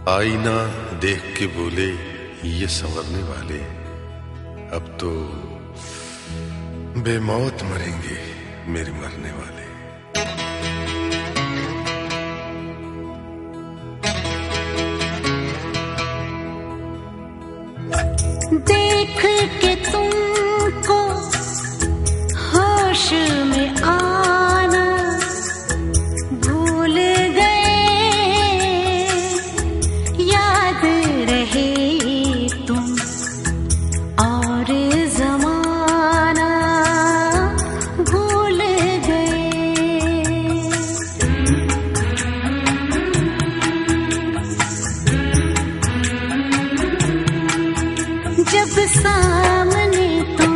आईना देख के बोले ये संवरने वाले अब तो बेमौत मरेंगे मेरे मरने वाले। देख के तुमको होश में आना भूल गए, याद रहे तुम और जमाना भूल गए। जब सामने तुम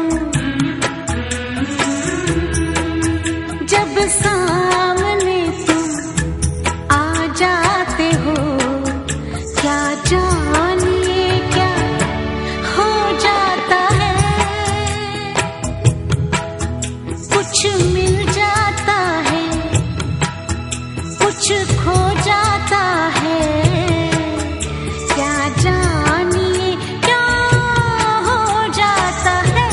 आ जाते हो, क्या जानिए क्या हो जाता है। कुछ मिल जाता है, कुछ खो जाता है, क्या जानिए क्या हो जाता है।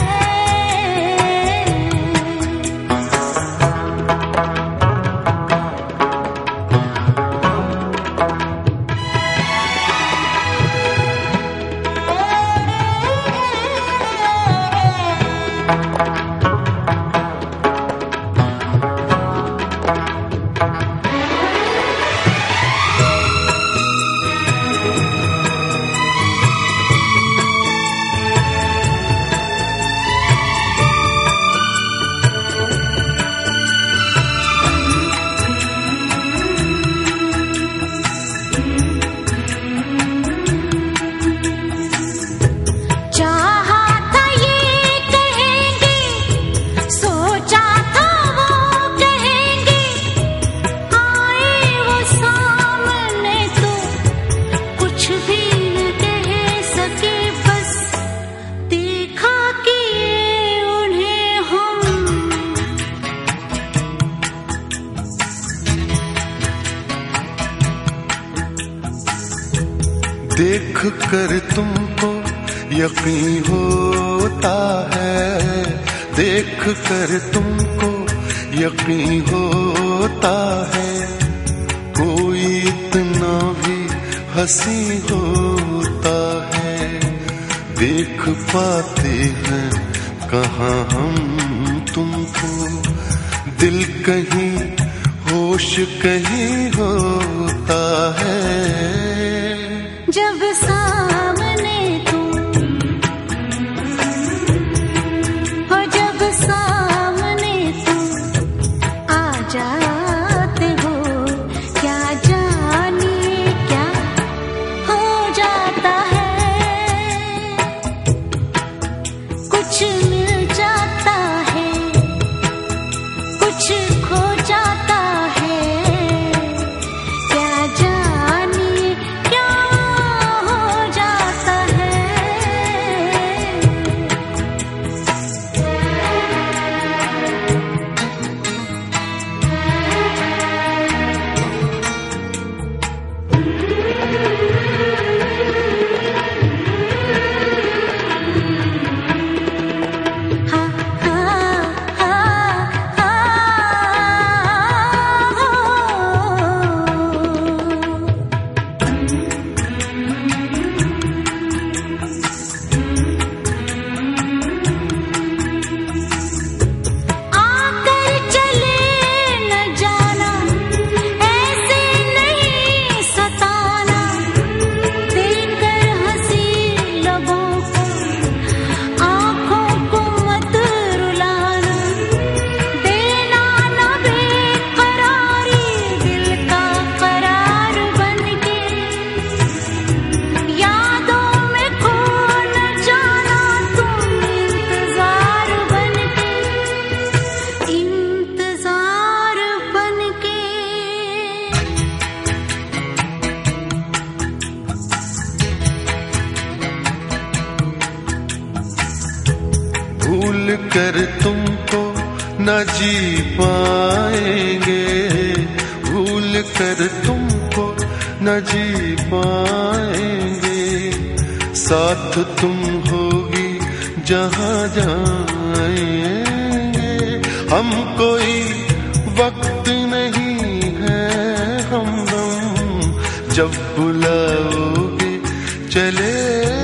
देख कर तुमको यकीन होता है, देख कर तुमको यकीन होता है, कोई इतना भी हंसी होता है। देख पाते हैं कहाँ हम तुमको, दिल कहीं होश कहीं होता है। जब सामने तुम हो, जब सामने तुम आ जाते हो, क्या जानिए क्या हो जाता है। कुछ मिल जाता है, कुछ खो जाता है, क्या जानिए क्या हो जाता है। भूल कर तुमको न जी पाएंगे, भूल कर तुमको न जी पाएंगे। साथ तुम होगी जहाँ जाएंगे। हम कोई वक्त नहीं है हमदम, जब बुलाओगे चले